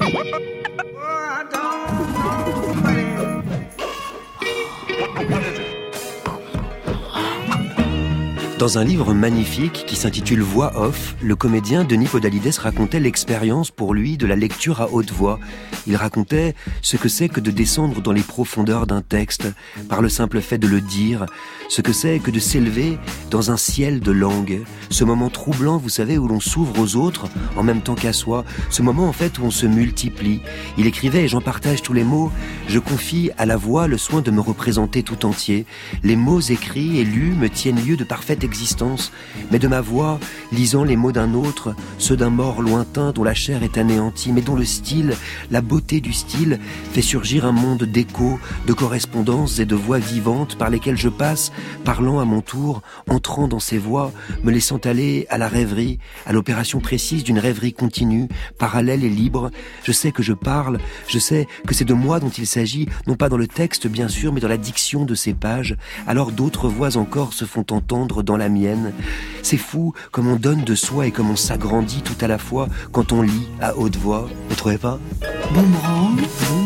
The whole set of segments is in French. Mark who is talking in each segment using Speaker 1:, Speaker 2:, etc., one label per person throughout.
Speaker 1: Dans un livre magnifique qui s'intitule Voix off, le comédien Denis Podalides racontait l'expérience pour lui de la lecture à haute voix. Il racontait ce que c'est que de descendre dans les profondeurs d'un texte, par le simple fait de le dire, ce que c'est que de s'élever dans un ciel de langue. Ce moment troublant, vous savez, où l'on s'ouvre aux autres en même temps qu'à soi. Ce moment, en fait, où on se multiplie. Il écrivait, et j'en partage tous les mots, « Je confie à la voix le soin de me représenter tout entier. Les mots écrits et lus me tiennent lieu de parfaite existence, mais de ma voix, lisant les mots d'un autre, ceux d'un mort lointain dont la chair est anéantie, mais dont le style, la beauté du style, fait surgir un monde d'échos, de correspondances et de voix vivantes par lesquelles je passe, parlant à mon tour, entrant dans ces voix, me laissant aller à la rêverie, à l'opération précise d'une rêverie continue, parallèle et libre. Je sais que je parle, je sais que c'est de moi dont il s'agit, non pas dans le texte bien sûr, mais dans la diction de ces pages. Alors d'autres voix encore se font entendre dans la mienne. C'est fou comme on donne de soi et comme on s'agrandit tout à la fois quand on lit à haute voix. Vous trouvez pas?
Speaker 2: Boomerang,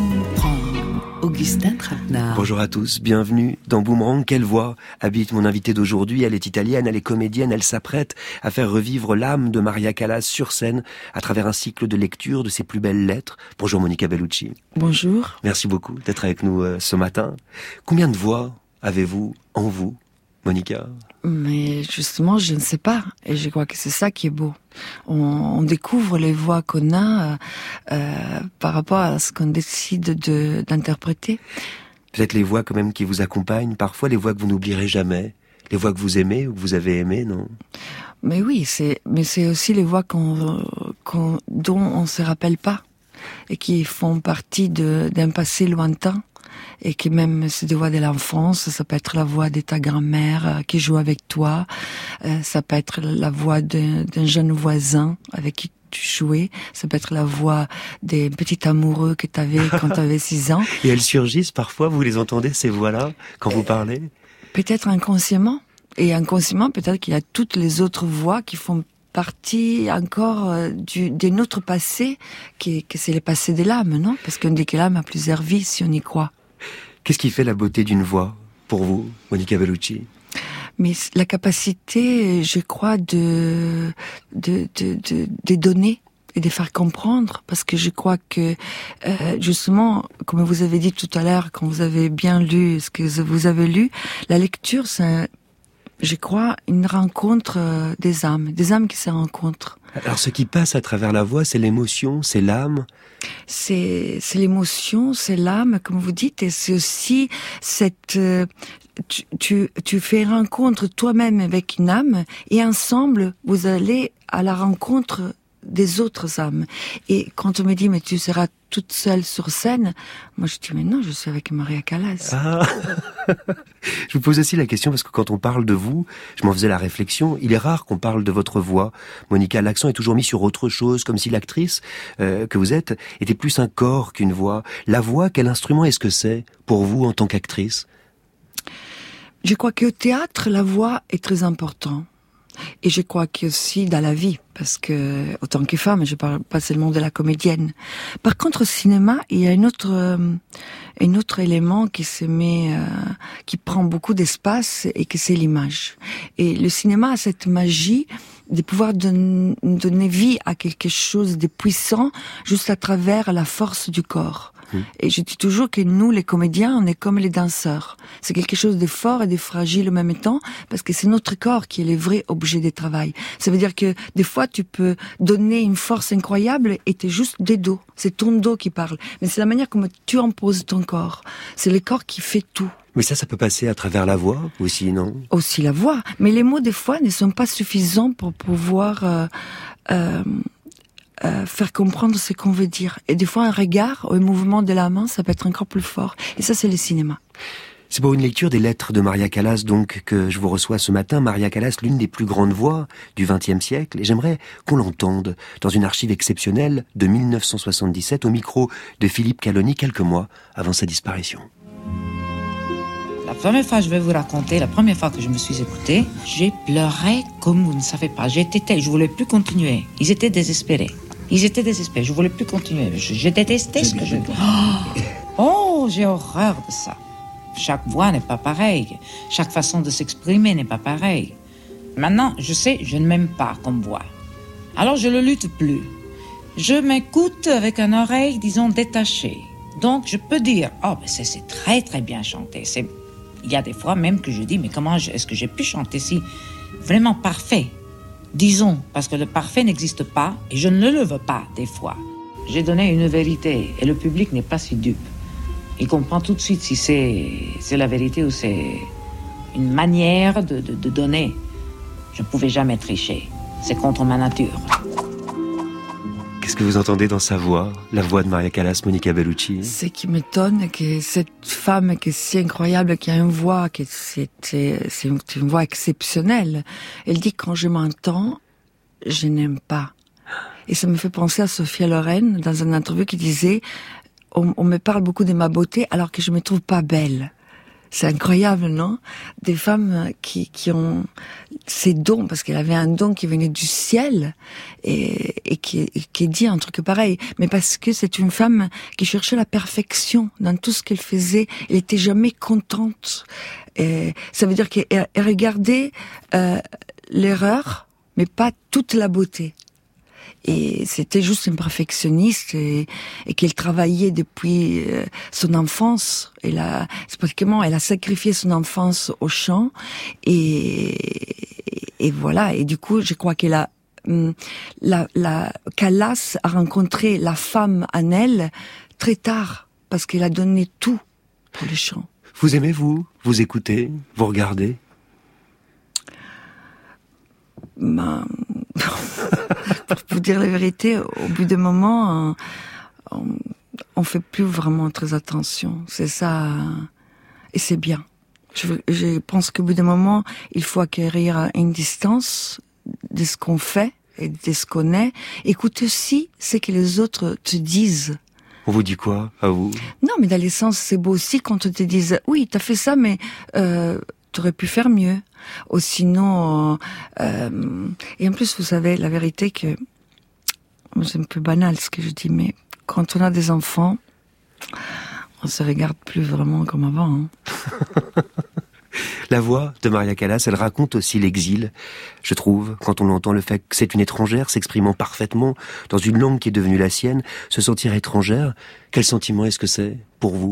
Speaker 2: Augustin Trapenard.
Speaker 1: Bonjour à tous, bienvenue dans Boomerang. Quelle voix habite mon invitée d'aujourd'hui? Elle est italienne, elle est comédienne, elle s'apprête à faire revivre l'âme de Maria Callas sur scène à travers un cycle de lecture de ses plus belles lettres. Bonjour Monica Bellucci.
Speaker 2: Bonjour.
Speaker 1: Merci beaucoup d'être avec nous ce matin. Combien de voix avez-vous en vous, Monica?
Speaker 2: Mais justement, je ne sais pas. Et je crois que c'est ça qui est beau. On découvre les voix qu'on a par rapport à ce qu'on décide d'interpréter.
Speaker 1: Peut-être les voix quand même qui vous accompagnent, parfois les voix que vous n'oublierez jamais, les voix que vous aimez ou que vous avez aimées, non?
Speaker 2: Mais oui, mais c'est aussi les voix dont on se rappelle pas et qui font partie d'un passé lointain. Et qui même, c'est des voix de l'enfance, ça peut être la voix de ta grand-mère qui joue avec toi, ça peut être la voix d'un jeune voisin avec qui tu jouais, ça peut être la voix des petits amoureux que tu avais quand tu avais 6 ans.
Speaker 1: Et elles surgissent parfois, vous les entendez, ces voix-là, quand vous parlez? Peut-être
Speaker 2: inconsciemment. Et inconsciemment, peut-être qu'il y a toutes les autres voix qui font partie encore de notre passé, que c'est le passé de l'âme, non? Parce qu'on dit que l'âme a plusieurs vies, si on y croit.
Speaker 1: Qu'est-ce qui fait la beauté d'une voix, pour vous, Monica Bellucci?
Speaker 2: Mais la capacité, je crois, de donner et de faire comprendre, parce que je crois que, justement, comme vous avez dit tout à l'heure, quand vous avez bien lu ce que vous avez lu, la lecture, c'est, je crois, une rencontre des âmes qui se rencontrent.
Speaker 1: Alors ce qui passe à travers la voix, c'est l'émotion, c'est l'âme?
Speaker 2: C'est l'émotion, c'est l'âme, comme vous dites, et c'est aussi cette... Tu fais rencontre toi-même avec une âme, et ensemble, vous allez à la rencontre des autres âmes. Et quand on me dit, mais tu seras toute seule sur scène, moi je dis, mais non, je suis avec Maria Callas.
Speaker 1: Ah. Je vous pose aussi la question, parce que quand on parle de vous, je m'en faisais la réflexion, il est rare qu'on parle de votre voix. Monica, l'accent est toujours mis sur autre chose, comme si l'actrice que vous êtes était plus un corps qu'une voix. La voix, quel instrument est-ce que c'est pour vous en tant qu'actrice?
Speaker 2: Je crois qu'au théâtre, la voix est très importante. Et je crois qu'aussi dans la vie, parce que, autant que femme, je parle pas seulement de la comédienne. Par contre, au cinéma, il y a un autre élément qui se met, qui prend beaucoup d'espace et que c'est l'image. Et le cinéma a cette magie de pouvoir donner vie à quelque chose de puissant juste à travers la force du corps. Et je dis toujours que nous, les comédiens, on est comme les danseurs. C'est quelque chose de fort et de fragile en même temps, parce que c'est notre corps qui est le vrai objet de travail. Ça veut dire que des fois, tu peux donner une force incroyable et t'es juste des dos. C'est ton dos qui parle. Mais c'est la manière comme tu imposes ton corps. C'est le corps qui fait tout.
Speaker 1: Mais ça peut passer à travers la voix aussi, non? Aussi
Speaker 2: la voix. Mais les mots, des fois, ne sont pas suffisants pour pouvoir... faire comprendre ce qu'on veut dire. Et des fois, un regard ou un mouvement de la main, ça peut être encore plus fort. Et ça, c'est le cinéma.
Speaker 1: C'est pour une lecture des lettres de Maria Callas, donc, que je vous reçois ce matin. Maria Callas, l'une des plus grandes voix du XXe siècle. Et j'aimerais qu'on l'entende dans une archive exceptionnelle de 1977 au micro de Philippe Caloni, quelques mois avant sa disparition.
Speaker 3: La première fois, je vais vous raconter, la première fois que je me suis écoutée, j'ai pleuré comme vous ne savez pas. Je voulais plus continuer. Ils étaient désespérés. Ils étaient désespérés, je voulais plus continuer. Je détestais ce que je... Oh, j'ai horreur de ça. Chaque voix n'est pas pareille. Chaque façon de s'exprimer n'est pas pareille. Maintenant, je sais, je ne m'aime pas comme voix. Alors je ne lutte plus. Je m'écoute avec une oreille, disons, détachée. Donc je peux dire, oh, mais c'est très très bien chanté. Il y a des fois même que je dis, mais comment est-ce que j'ai pu chanter si vraiment parfait? Disons, parce que le parfait n'existe pas, et je ne le veux pas des fois. J'ai donné une vérité, et le public n'est pas si dupe. Il comprend tout de suite si c'est la vérité ou c'est une manière de donner. Je ne pouvais jamais tricher. C'est contre ma nature.
Speaker 1: Qu'est-ce que vous entendez dans sa voix, la voix de Maria Callas, Monica Bellucci?
Speaker 2: Ce qui m'étonne, que cette femme qui est si incroyable, qui a une voix, c'est une voix exceptionnelle. Elle dit, quand je m'entends, je n'aime pas. Et ça me fait penser à Sophia Loren, dans une interview qui disait, on me parle beaucoup de ma beauté alors que je me trouve pas belle. C'est incroyable, non? Des femmes qui ont ces dons, parce qu'elle avait un don qui venait du ciel et qui dit un truc pareil. Mais parce que c'est une femme qui cherchait la perfection dans tout ce qu'elle faisait. Elle était jamais contente. Et ça veut dire qu'elle regardait l'erreur, mais pas toute la beauté. Et c'était juste une perfectionniste et qu'elle travaillait depuis son enfance. Elle a sacrifié son enfance au chant et voilà. Et du coup, je crois qu'elle a Callas a rencontré la femme en elle très tard parce qu'elle a donné tout pour le chant.
Speaker 1: Vous aimez, vous écoutez, vous regardez?
Speaker 2: Pour vous dire la vérité, au bout d'un moment, on fait plus vraiment très attention. C'est ça, et c'est bien. Je pense qu'au bout d'un moment, il faut acquérir une distance de ce qu'on fait et de ce qu'on est. Écoute aussi ce que les autres te disent.
Speaker 1: On vous dit quoi, à vous?
Speaker 2: Non, mais dans le sens, c'est beau aussi quand on te dise, oui, t'as fait ça, mais t'aurais pu faire mieux. Ou sinon, et en plus, vous savez, la vérité que, c'est un peu banal ce que je dis, mais quand on a des enfants, on se regarde plus vraiment comme avant. Hein.
Speaker 1: La voix de Maria Callas, elle raconte aussi l'exil, je trouve, quand on entend le fait que c'est une étrangère s'exprimant parfaitement dans une langue qui est devenue la sienne, se sentir étrangère. Quel sentiment est-ce que c'est pour vous?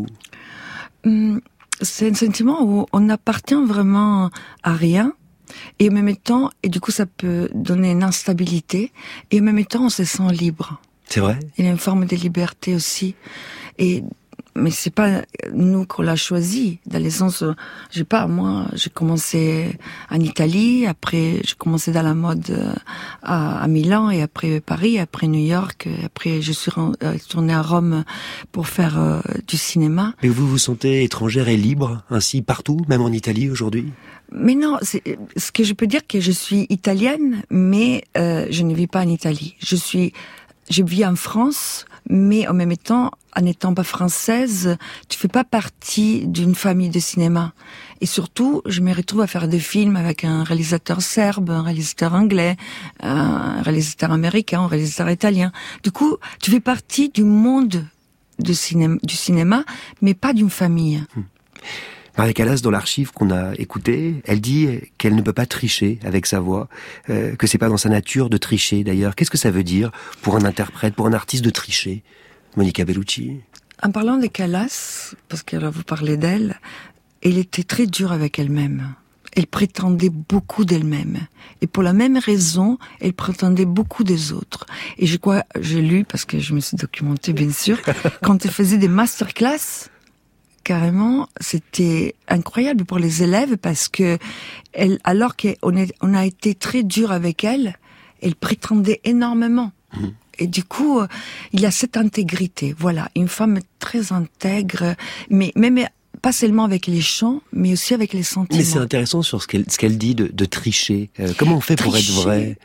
Speaker 2: C'est un sentiment où on n'appartient vraiment à rien, et en même temps, et du coup ça peut donner une instabilité, et en même temps on se sent libre.
Speaker 1: C'est vrai?
Speaker 2: Il y a une forme de liberté aussi. Mais c'est pas nous qu'on l'a choisi, dans le sens, moi, j'ai commencé en Italie, après j'ai commencé dans la mode à Milan, et après Paris, après New York, et après je suis retournée à Rome pour faire du cinéma.
Speaker 1: Mais vous vous sentez étrangère et libre, ainsi partout, même en Italie aujourd'hui?
Speaker 2: Mais non, ce que je peux dire que je suis italienne, mais je ne vis pas en Italie. Je vis en France, mais en même temps, en n'étant pas française, tu fais pas partie d'une famille de cinéma. Et surtout, je me retrouve à faire des films avec un réalisateur serbe, un réalisateur anglais, un réalisateur américain, un réalisateur italien. Du coup, tu fais partie du monde du cinéma, mais pas d'une famille.
Speaker 1: Maria Callas, dans l'archive qu'on a écoutée, elle dit qu'elle ne peut pas tricher avec sa voix, que c'est pas dans sa nature de tricher d'ailleurs. Qu'est-ce que ça veut dire pour un interprète, pour un artiste de tricher, Monica Bellucci?
Speaker 2: En parlant de Callas, parce que là vous parlez d'elle, elle était très dure avec elle-même. Elle prétendait beaucoup d'elle-même. Et pour la même raison, elle prétendait beaucoup des autres. Et j'ai lu, parce que je me suis documentée bien sûr, quand elle faisait des masterclass, carrément, c'était incroyable pour les élèves parce que alors qu'on a été très dur avec elle, elle prétendait énormément. Et du coup, il y a cette intégrité. Voilà, une femme très intègre, mais même pas seulement avec les chants, mais aussi avec les sentiments.
Speaker 1: Mais c'est intéressant sur ce qu'elle dit de tricher. Comment on fait pour être vrai?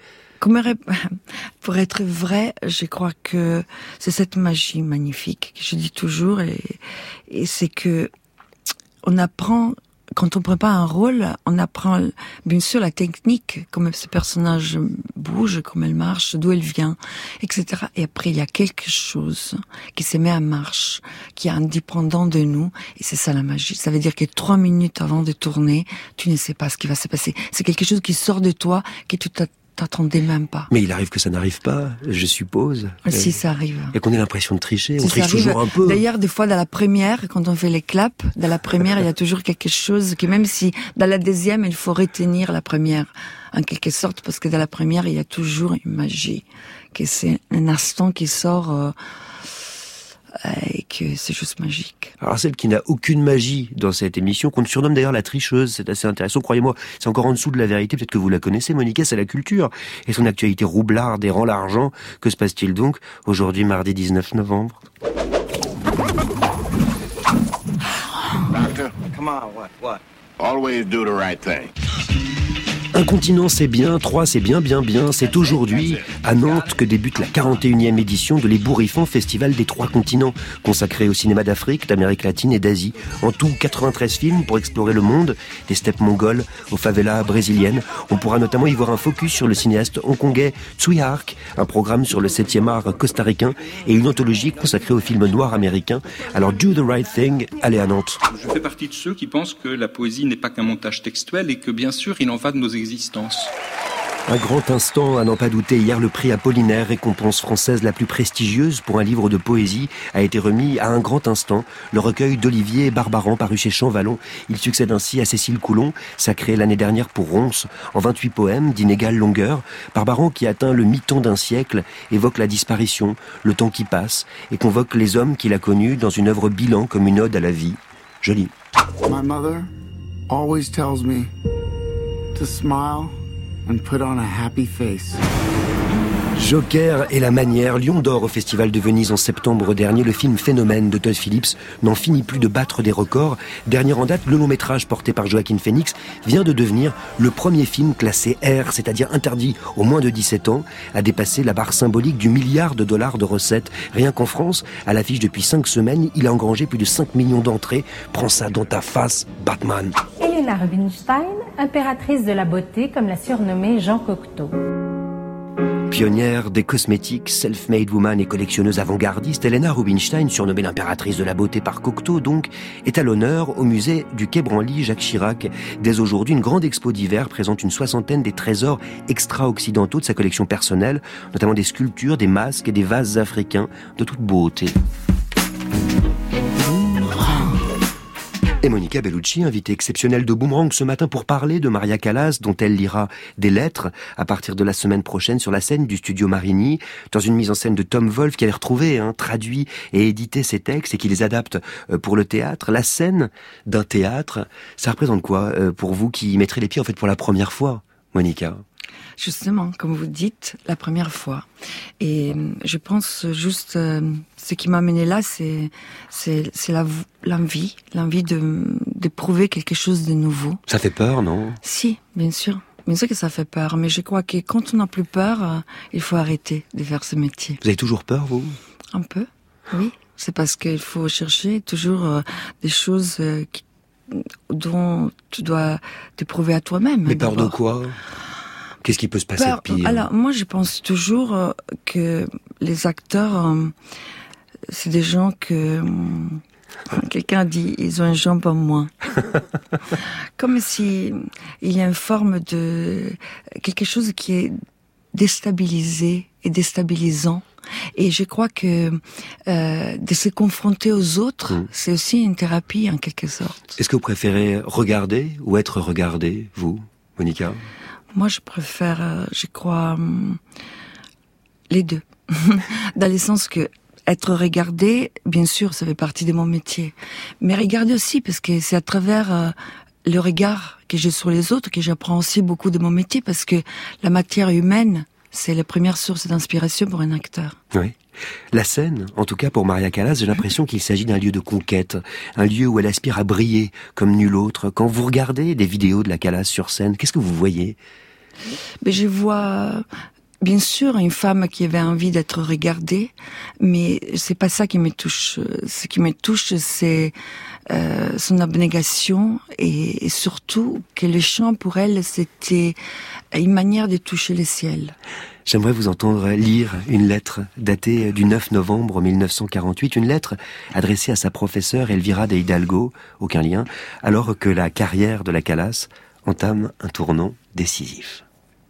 Speaker 2: Pour être vrai, je crois que c'est cette magie magnifique que je dis toujours, et c'est que on apprend quand on prépare un rôle, on apprend bien sûr la technique, comment ce personnage bouge, comment elle marche, d'où elle vient, etc. Et après, il y a quelque chose qui se met en marche, qui est indépendant de nous, et c'est ça la magie. Ça veut dire que 3 minutes avant de tourner, tu ne sais pas ce qui va se passer. C'est quelque chose qui sort de toi, que tu t'attendais même pas.
Speaker 1: Mais il arrive que ça n'arrive pas, je suppose.
Speaker 2: Si, ça arrive.
Speaker 1: Et qu'on ait l'impression de tricher,
Speaker 2: Si
Speaker 1: on triche toujours un peu.
Speaker 2: D'ailleurs, des fois, dans la première, quand on fait les claps, dans la première, il y a toujours quelque chose qui, même si dans la deuxième, il faut retenir la première, en quelque sorte, parce que dans la première, il y a toujours une magie, que c'est un instant qui sort, et que c'est juste magique.
Speaker 1: Alors celle qui n'a aucune magie dans cette émission, qu'on surnomme d'ailleurs la tricheuse, c'est assez intéressant, croyez-moi, c'est encore en dessous de la vérité, peut-être que vous la connaissez, Monica, c'est la culture, et son actualité roublarde et rend l'argent. Que se passe-t-il donc aujourd'hui, mardi 19 novembre?
Speaker 4: Doctor, come on, what? Always do the right thing.
Speaker 1: Un continent c'est bien, 3 c'est bien, c'est aujourd'hui à Nantes que débute la 41e édition de l'Ébouriffant Festival des 3 continents, consacré au cinéma d'Afrique, d'Amérique latine et d'Asie. En tout, 93 films pour explorer le monde, des steppes mongoles aux favelas brésiliennes. On pourra notamment y voir un focus sur le cinéaste hongkongais Tsui Hark, un programme sur le 7e art costaricain et une anthologie consacrée au film noir américain. Alors do the right thing, allez à Nantes.
Speaker 5: Je fais partie de ceux qui pensent que la poésie n'est pas qu'un montage textuel et que bien sûr il en va de nos existence.
Speaker 1: Un grand instant, à n'en pas douter, hier le prix Apollinaire, récompense française la plus prestigieuse pour un livre de poésie, a été remis à un grand instant, le recueil d'Olivier Barbaran paru chez Champvallon. Il succède ainsi à Cécile Coulon, sacrée l'année dernière pour Ronce, en 28 poèmes d'inégale longueur. Barbaran, qui atteint le mi-temps d'un siècle, évoque la disparition, le temps qui passe, et convoque les hommes qu'il a connus dans une œuvre bilan comme une ode à la vie. Joli.
Speaker 6: My mother always tells me to smile and put on a happy face.
Speaker 1: Joker et la manière, Lion d'or au Festival de Venise en septembre dernier, le film Phénomène de Todd Phillips n'en finit plus de battre des records. Dernier en date, le long métrage porté par Joaquin Phoenix vient de devenir le premier film classé R, c'est-à-dire interdit aux moins de 17 ans, à dépasser la barre symbolique du $1 milliard de recettes. Rien qu'en France, à l'affiche depuis 5 semaines, il a engrangé plus de 5 millions d'entrées. Prends ça dans ta face, Batman.
Speaker 7: Helena Rubinstein, impératrice de la beauté, comme l'a surnommée Jean Cocteau.
Speaker 1: Pionnière des cosmétiques, self-made woman et collectionneuse avant-gardiste, Helena Rubinstein, surnommée l'impératrice de la beauté par Cocteau donc, est à l'honneur au musée du Quai Branly Jacques Chirac. Dès aujourd'hui, une grande expo d'hiver présente une 60aine des trésors extra-occidentaux de sa collection personnelle, notamment des sculptures, des masques et des vases africains de toute beauté. Et Monica Bellucci, invitée exceptionnelle de Boomerang ce matin pour parler de Maria Callas, dont elle lira des lettres à partir de la semaine prochaine sur la scène du studio Marigny, dans une mise en scène de Tom Wolfe qui avait retrouvé, traduit et édité ses textes et qui les adapte pour le théâtre. La scène d'un théâtre, ça représente quoi pour vous qui y mettrez les pieds en fait pour la première fois, Monica ?
Speaker 2: Justement, comme vous dites, la première fois. Et je pense juste, ce qui m'a amené là, c'est l'envie de prouver quelque chose de nouveau.
Speaker 1: Ça fait peur, non ?
Speaker 2: Si, bien sûr. Bien sûr que ça fait peur, mais je crois que quand on n'a plus peur, il faut arrêter de faire ce métier.
Speaker 1: Vous avez toujours peur, vous ?
Speaker 2: Un peu, oui. C'est parce qu'il faut chercher toujours des choses dont tu dois te prouver à toi-même.
Speaker 1: Mais peur de quoi ? Qu'est-ce qui peut se passer de pire ?
Speaker 2: Alors, moi, je pense toujours que les acteurs, c'est des gens que... quelqu'un dit, ils ont une jambe en moins. Comme si il y a une forme de... quelque chose qui est déstabilisé et déstabilisant. Et je crois que de se confronter aux autres, c'est aussi une thérapie, en quelque sorte.
Speaker 1: Est-ce que vous préférez regarder ou être regardé, vous, Monica ?
Speaker 2: Moi, je préfère, je crois, les deux. Dans le sens que être regardé, bien sûr, ça fait partie de mon métier. Mais regarder aussi, parce que c'est à travers le regard que j'ai sur les autres que j'apprends aussi beaucoup de mon métier, parce que la matière humaine, c'est la première source d'inspiration pour un acteur.
Speaker 1: Oui. La scène, en tout cas pour Maria Callas, j'ai l'impression qu'il s'agit d'un lieu de conquête, un lieu où elle aspire à briller comme nul autre. Quand vous regardez des vidéos de la Callas sur scène, qu'est-ce que vous voyez ?
Speaker 2: Mais je vois bien sûr, une femme qui avait envie d'être regardée, mais c'est pas ça qui me touche. Ce qui me touche, c'est son abnégation et surtout que le chant pour elle, c'était une manière de toucher le ciel.
Speaker 1: J'aimerais vous entendre lire une lettre datée du 9 novembre 1948, une lettre adressée à sa professeure Elvira de Hidalgo, aucun lien, alors que la carrière de la Calas entame un tournant décisif.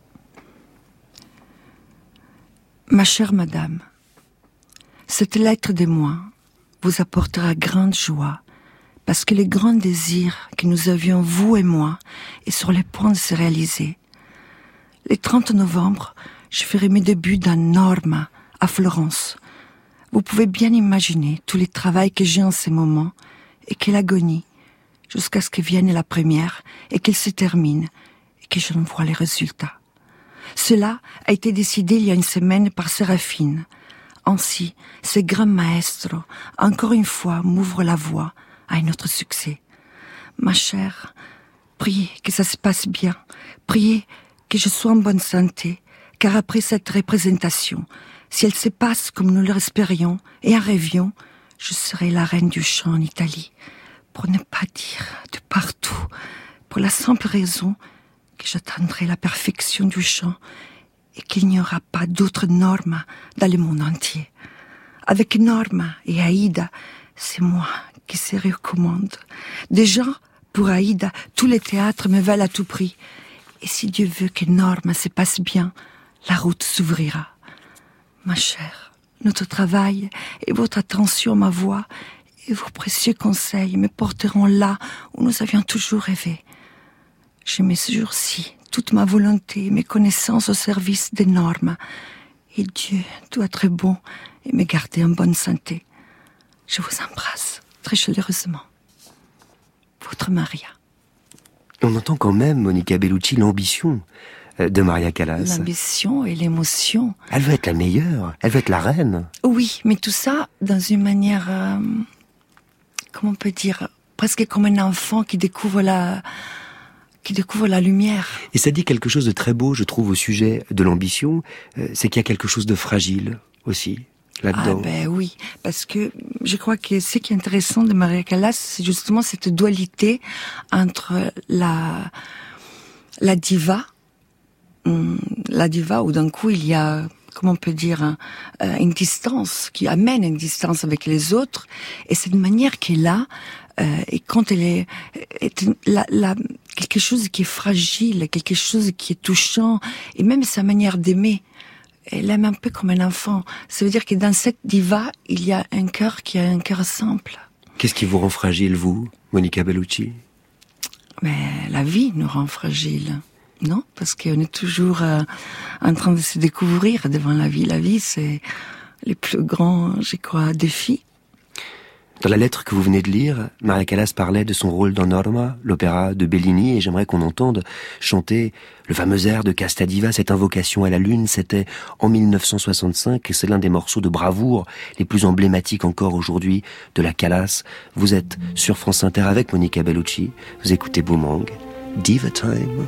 Speaker 2: Ma chère madame, cette lettre de moi vous apportera grande joie, parce que le grand désir que nous avions, vous et moi, est sur le point de se réaliser. Le 30 novembre, je ferai mes débuts dans Norma, à Florence. Vous pouvez bien imaginer tout le travail que j'ai en ce moment, et quelle agonie, jusqu'à ce que vienne la première, et qu'elle se termine, et que je ne vois les résultats. Cela a été décidé il y a une semaine par Séraphine. Ainsi, ce grand maestro, encore une fois, m'ouvre la voie à un autre succès. Ma chère, priez que ça se passe bien, priez que je sois en bonne santé, car après cette représentation, si elle se passe comme nous l'espérions et en rêvions, je serai la reine du chant en Italie, pour ne pas dire de partout, pour la simple raison que j'atteindrai la perfection du chant et qu'il n'y aura pas d'autre Norma dans le monde entier. Avec Norma et Aïda, c'est moi qui serai aux commandes. Déjà, pour Aïda, tous les théâtres me veulent à tout prix. Et si Dieu veut que Norma se passe bien, la route s'ouvrira. Ma chère, notre travail et votre attention à ma voix et vos précieux conseils me porteront là où nous avions toujours rêvé. Je mets ce jour-ci toute ma volonté et mes connaissances au service des normes. Et Dieu doit être bon et me garder en bonne santé. Je vous embrasse très chaleureusement. Votre Maria.
Speaker 1: On entend quand même, Monica Bellucci, l'ambition de Maria Callas.
Speaker 2: L'ambition et l'émotion.
Speaker 1: Elle veut être la meilleure, elle veut être la reine.
Speaker 2: Oui, mais tout ça dans une manière, comment on peut dire, presque comme un enfant qui découvre la lumière.
Speaker 1: Et ça dit quelque chose de très beau, je trouve, au sujet de l'ambition, c'est qu'il y a quelque chose de fragile aussi là-dedans.
Speaker 2: Ah ben oui, parce que je crois que ce qui est intéressant de Maria Callas, c'est justement cette dualité entre la diva où d'un coup il y a, comment on peut dire, une distance qui amène une distance avec les autres, et cette manière qu'elle a, et quand elle est quelque chose qui est fragile, quelque chose qui est touchant, et même sa manière d'aimer, elle aime un peu comme un enfant. Ça veut dire que dans cette diva, il y a un cœur qui est un cœur simple.
Speaker 1: Qu'est-ce qui vous rend fragile, vous, Monica Bellucci?
Speaker 2: Mais la vie nous rend fragile, non? Parce qu'on est toujours en train de se découvrir devant la vie. La vie, c'est les plus grands, je crois, défis.
Speaker 1: Dans la lettre que vous venez de lire, Maria Callas parlait de son rôle dans Norma, l'opéra de Bellini, et j'aimerais qu'on entende chanter le fameux air de Casta Diva, cette invocation à la lune. C'était en 1965, et c'est l'un des morceaux de bravoure les plus emblématiques encore aujourd'hui de la Callas. Vous êtes sur France Inter avec Monica Bellucci, vous écoutez Boomerang, Diva Time.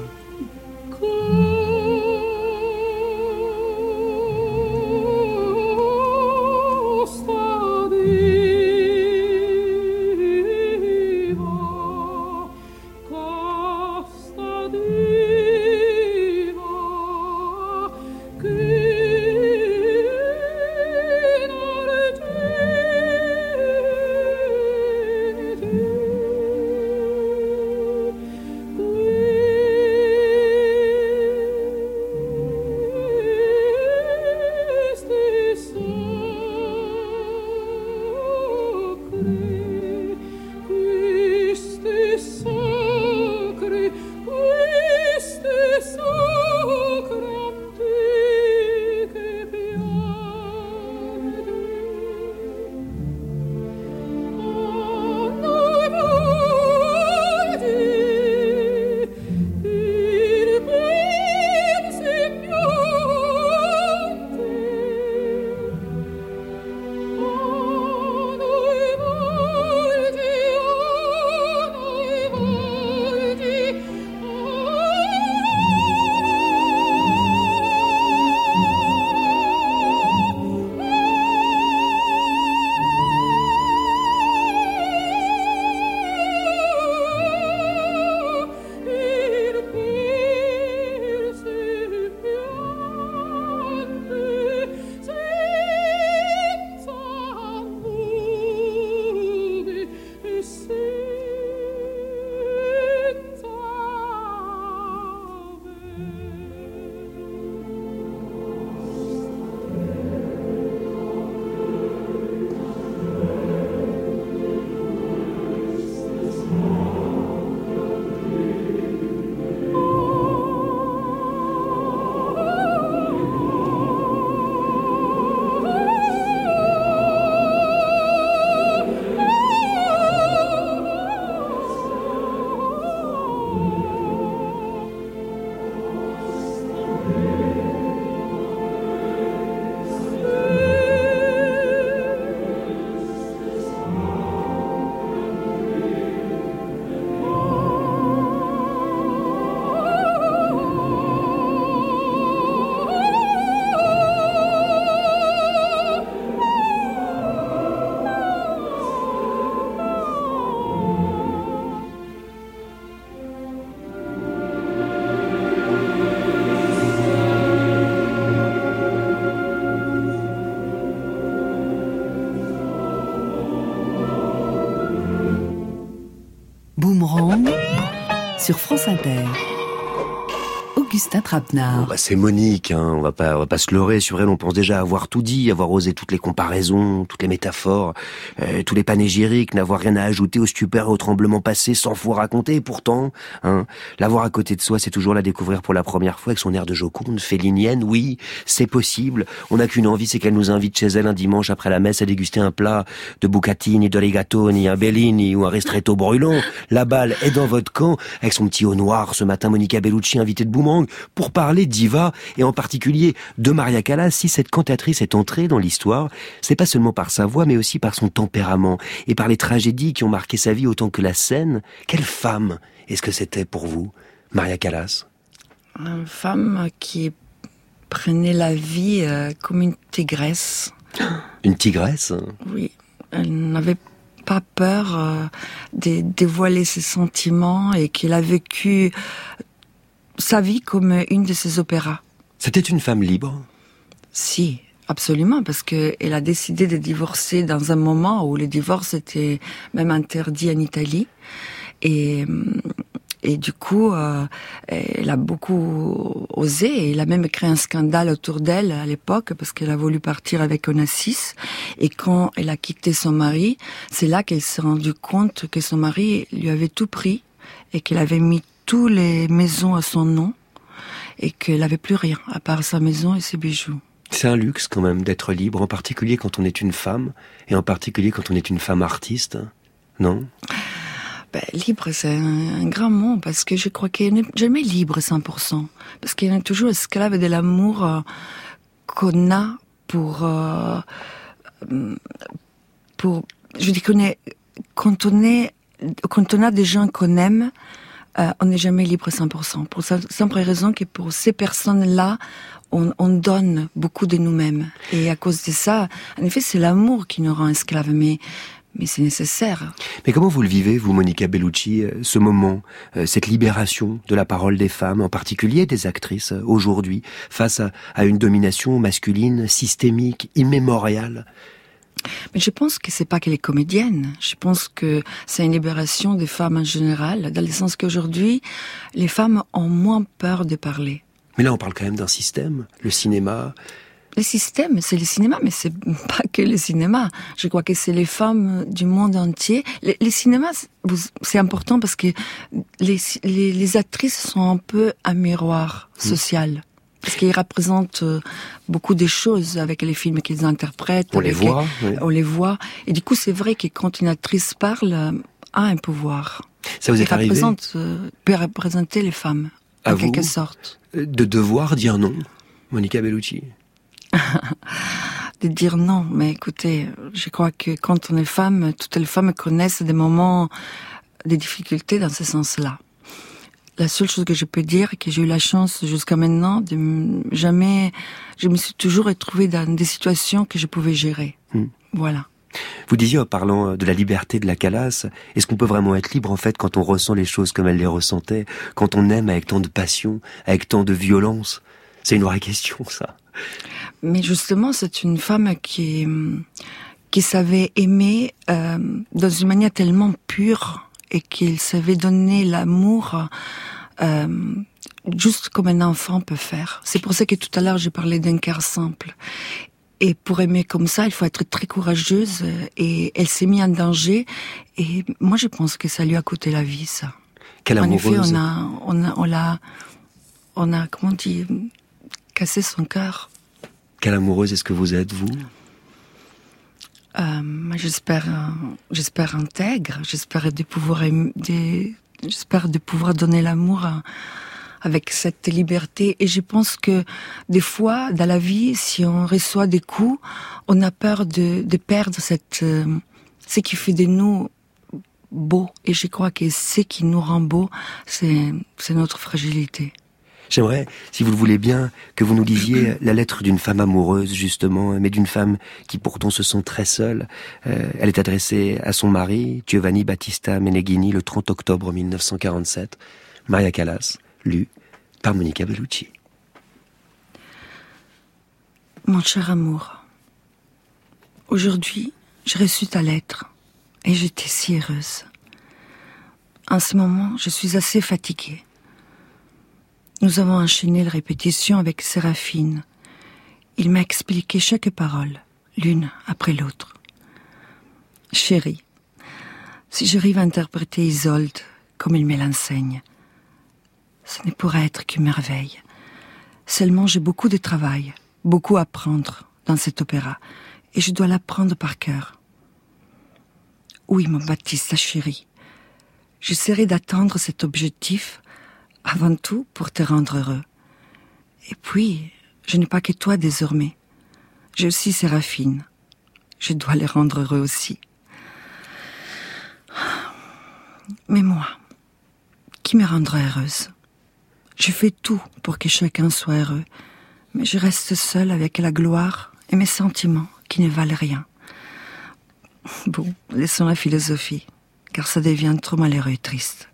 Speaker 8: Boomerang sur France Inter. Augustin Trapenard.
Speaker 1: C'est Monique, on va pas se leurrer. Sur elle, on pense déjà avoir tout dit, avoir osé toutes les comparaisons, toutes les métaphores, tous les panégyriques, n'avoir rien à ajouter aux stupeurs et aux tremblements passés, 100 fois racontés. Et pourtant, la voir à côté de soi, c'est toujours la découvrir pour la première fois avec son air de joconde, félinienne. Oui, c'est possible. On n'a qu'une envie, c'est qu'elle nous invite chez elle un dimanche après la messe à déguster un plat de bucatini, de rigatoni, un bellini ou un ristretto brûlant. La balle est dans votre camp, avec son petit haut noir. Ce matin, Monica Bellucci, invitée de Boomerang, pour parler d'Iva, et en particulier de Maria Callas. Si cette cantatrice est entrée dans l'histoire, c'est pas seulement par sa voix, mais aussi par son tempérament, et par les tragédies qui ont marqué sa vie autant que la scène. Quelle femme est-ce que c'était pour vous, Maria Callas?
Speaker 2: Une femme qui prenait la vie comme une tigresse.
Speaker 1: Une tigresse?
Speaker 2: Oui, elle n'avait pas peur de dévoiler ses sentiments, et qu'elle a vécu sa vie comme une de ses opéras.
Speaker 1: C'était une femme libre?
Speaker 2: Si, absolument, parce que elle a décidé de divorcer dans un moment où le divorce était même interdit en Italie. Et du coup, elle a beaucoup osé, et elle a même créé un scandale autour d'elle à l'époque, parce qu'elle a voulu partir avec Onassis. Et quand elle a quitté son mari, c'est là qu'elle s'est rendue compte que son mari lui avait tout pris, et qu'elle avait mis toutes les maisons à son nom, et qu'elle n'avait plus rien, à part sa maison et ses bijoux.
Speaker 1: C'est un luxe quand même d'être libre, en particulier quand on est une femme, et en particulier quand on est une femme artiste, non?
Speaker 2: Libre, c'est un grand mot, parce que je crois qu'elle n'est jamais libre 100%, parce qu'elle est toujours esclave de l'amour qu'on a pour je dis quand on a des gens qu'on aime, on n'est jamais libre 100%. Pour la simple raison que pour ces personnes-là, on donne beaucoup de nous-mêmes. Et à cause de ça, en effet, c'est l'amour qui nous rend esclaves, mais c'est nécessaire.
Speaker 1: Mais comment vous le vivez, vous, Monica Bellucci, ce moment, cette libération de la parole des femmes, en particulier des actrices, aujourd'hui, face à une domination masculine, systémique, immémoriale?
Speaker 2: Mais je pense que c'est pas que les comédiennes. Je pense que c'est une libération des femmes en général, dans le sens qu'aujourd'hui, les femmes ont moins peur de parler.
Speaker 1: Mais là, on parle quand même d'un système, le cinéma.
Speaker 2: Le système, c'est le cinéma, mais c'est pas que le cinéma. Je crois que c'est les femmes du monde entier. Les cinémas, c'est important parce que les actrices sont un peu un miroir social. Parce qu'ils représentent beaucoup de choses avec les films qu'ils interprètent.
Speaker 1: On les voit. Oui.
Speaker 2: On les voit. Et du coup, c'est vrai que quand une actrice parle, a un pouvoir.
Speaker 1: Ça vous est arrivé?
Speaker 2: Peut représenter les femmes, en quelque sorte.
Speaker 1: De devoir dire non, Monica Bellucci?
Speaker 2: De dire non, mais écoutez, je crois que quand on est femme, toutes les femmes connaissent des moments de difficultés dans ce sens-là. La seule chose que je peux dire, que j'ai eu la chance jusqu'à maintenant je me suis toujours retrouvée dans des situations que je pouvais gérer. Voilà.
Speaker 1: Vous disiez, en parlant de la liberté de la Callas, est-ce qu'on peut vraiment être libre, en fait, quand on ressent les choses comme elle les ressentait, quand on aime avec tant de passion, avec tant de violence? C'est une vraie question, ça.
Speaker 2: Mais justement, c'est une femme qui savait aimer dans une manière tellement pure, et qu'il savait donner l'amour juste comme un enfant peut faire. C'est pour ça que tout à l'heure j'ai parlé d'un cœur simple. Et pour aimer comme ça, il faut être très courageuse, et elle s'est mise en danger, et moi je pense que ça lui a coûté la vie, ça.
Speaker 1: Quelle amoureuse.
Speaker 2: En effet, on a, comment on dit, cassé son cœur.
Speaker 1: Quelle amoureuse est-ce que vous êtes, vous?
Speaker 2: J'espère intègre, j'espère de pouvoir donner l'amour avec cette liberté. Et je pense que des fois, dans la vie, si on reçoit des coups, on a peur de perdre ce qui fait de nous beaux. Et je crois que ce qui nous rend beaux, c'est notre fragilité.
Speaker 1: J'aimerais, si vous le voulez bien, que vous nous lisiez la lettre d'une femme amoureuse, justement, mais d'une femme qui pourtant se sent très seule. Elle est adressée à son mari, Giovanni Battista Meneghini, le 30 octobre 1947. Maria Callas, lue par Monica Bellucci.
Speaker 2: Mon cher amour, aujourd'hui, j'ai reçu ta lettre et j'étais si heureuse. En ce moment, je suis assez fatiguée. Nous avons enchaîné les répétitions avec Séraphine. Il m'a expliqué chaque parole, l'une après l'autre. Chérie, si j'arrive à interpréter Isolde comme il me l'enseigne, ce ne pourra être qu'une merveille. Seulement, j'ai beaucoup de travail, beaucoup à apprendre dans cet opéra, et je dois l'apprendre par cœur. Oui, mon Baptiste chéri, j'essaierai d'atteindre cet objectif avant tout pour te rendre heureux. Et puis, je n'ai pas que toi désormais. J'ai aussi Séraphine. Je dois les rendre heureux aussi. Mais moi, qui me rendra heureuse? Je fais tout pour que chacun soit heureux, mais je reste seule avec la gloire et mes sentiments qui ne valent rien. Bon, laissons la philosophie, car ça devient trop malheureux et triste.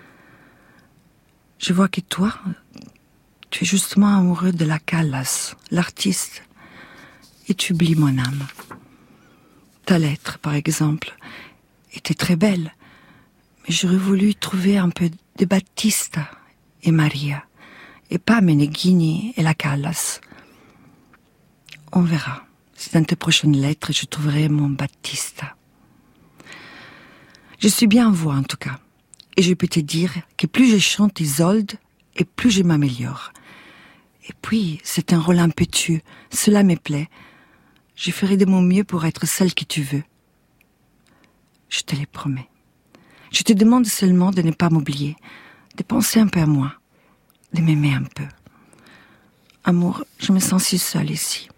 Speaker 2: Je vois que toi, tu es justement amoureux de la Callas, l'artiste, et tu oublies mon âme. Ta lettre, par exemple, était très belle, mais j'aurais voulu trouver un peu de Battista et Maria, et pas Meneghini et la Callas. On verra. Si dans tes prochaines lettres, je trouverai mon Battista. Je suis bien en voix, en tout cas. Et je peux te dire que plus je chante Isolde, et plus je m'améliore. Et puis, c'est un rôle impétueux. Cela me plaît. Je ferai de mon mieux pour être celle que tu veux. Je te le promets. Je te demande seulement de ne pas m'oublier, de penser un peu à moi, de m'aimer un peu. Amour, je me sens si seule ici.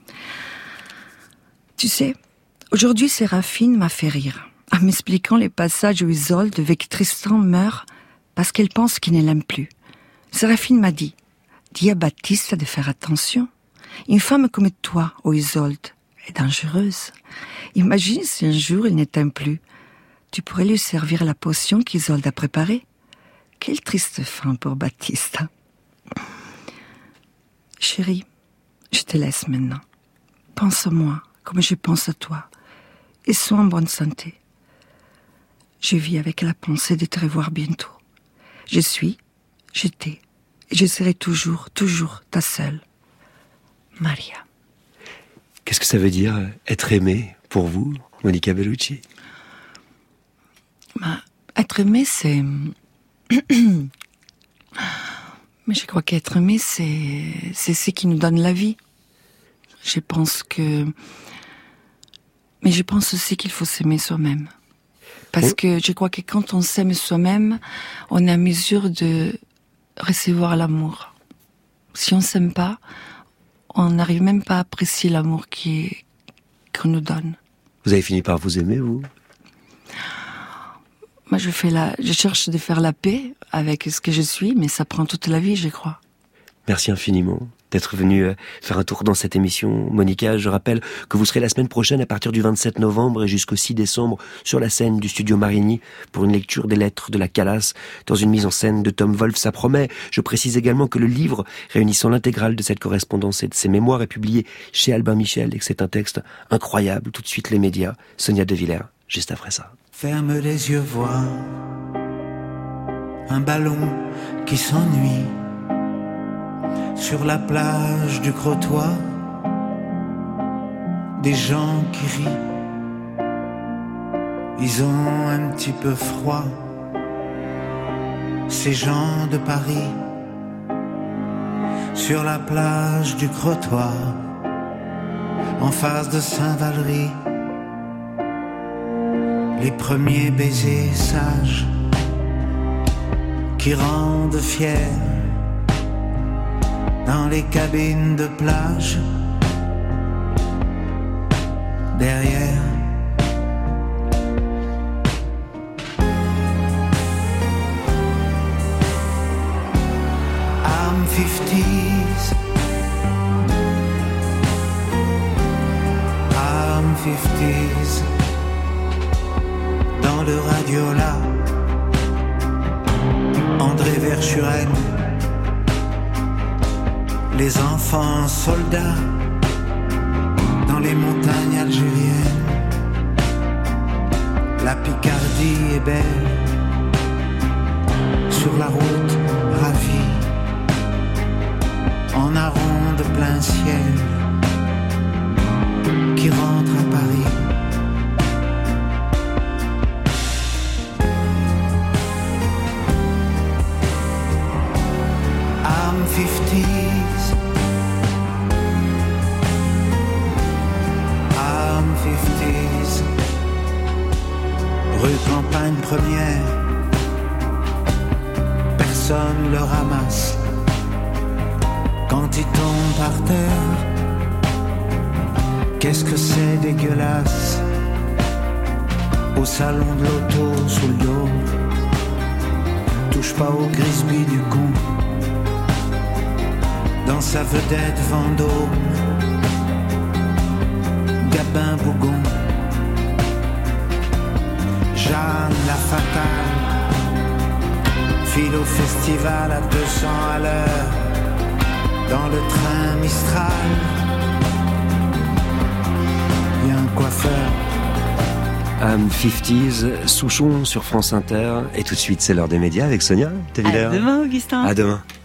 Speaker 2: Tu sais, aujourd'hui Séraphine m'a fait rire, en m'expliquant les passages où Isolde veut que Tristan meure parce qu'elle pense qu'il ne l'aime plus. Séraphine m'a dit, dis à Baptiste de faire attention. Une femme comme toi, ô Isolde, est dangereuse. Imagine si un jour il ne t'aime plus. Tu pourrais lui servir la potion qu'Isolde a préparée. Quelle triste fin pour Baptiste. Chérie, je te laisse maintenant. Pense à moi comme je pense à toi, et sois en bonne santé. Je vis avec la pensée de te revoir bientôt. Je suis, j'étais, et je serai toujours, toujours ta seule, Maria.
Speaker 1: Qu'est-ce que ça veut dire, être aimé, pour vous, Monica Bellucci?
Speaker 2: Être aimé, c'est... Mais je crois qu'être aimé, c'est ce qui nous donne la vie. Je pense aussi qu'il faut s'aimer soi-même. Parce que je crois que quand on s'aime soi-même, on est en mesure de recevoir l'amour. Si on s'aime pas, on n'arrive même pas à apprécier l'amour qu'on nous donne.
Speaker 1: Vous avez fini par vous aimer, vous?
Speaker 2: Moi, je cherche de faire la paix avec ce que je suis, mais ça prend toute la vie, je crois.
Speaker 1: Merci infiniment d'être venu faire un tour dans cette émission. Monica, je rappelle que vous serez la semaine prochaine à partir du 27 novembre et jusqu'au 6 décembre sur la scène du studio Marigny pour une lecture des lettres de la Callas dans une mise en scène de Tom Wolfe. Ça promet. Je précise également que le livre réunissant l'intégrale de cette correspondance et de ses mémoires est publié chez Albin Michel et que c'est un texte incroyable. Tout de suite les médias. Sonia De Villers, juste après ça.
Speaker 9: Ferme les yeux, vois un ballon qui s'ennuie sur la plage du Crotoy, des gens qui rient, ils ont un petit peu froid, ces gens de Paris, sur la plage du Crotoy, en face de Saint-Valery, les premiers baisers sages qui rendent fiers dans les cabines de plage, derrière. I'm 50s, I'm 50s, dans le Radiola, André Verschuren, les enfants soldats dans les montagnes algériennes. La Picardie est belle, sur la route ravie, en hareng de plein ciel, qui rentre à Paris. I'm 50s, I'm 50s, rue Campagne Première, personne le ramasse. Quand il tombe par terre, qu'est-ce que c'est dégueulasse. Au salon de l'auto, sous le dos, touche pas au Grisby du con. Dans sa vedette Vendôme, Gabin Bougon, Jeanne la fatale, file au festival à 200 à l'heure, dans le train Mistral, y a un coiffeur.
Speaker 1: I'm 50s, Souchon sur France Inter, et tout de suite c'est l'heure des médias avec Sonia Taviller.
Speaker 8: À demain Augustin.
Speaker 1: À demain.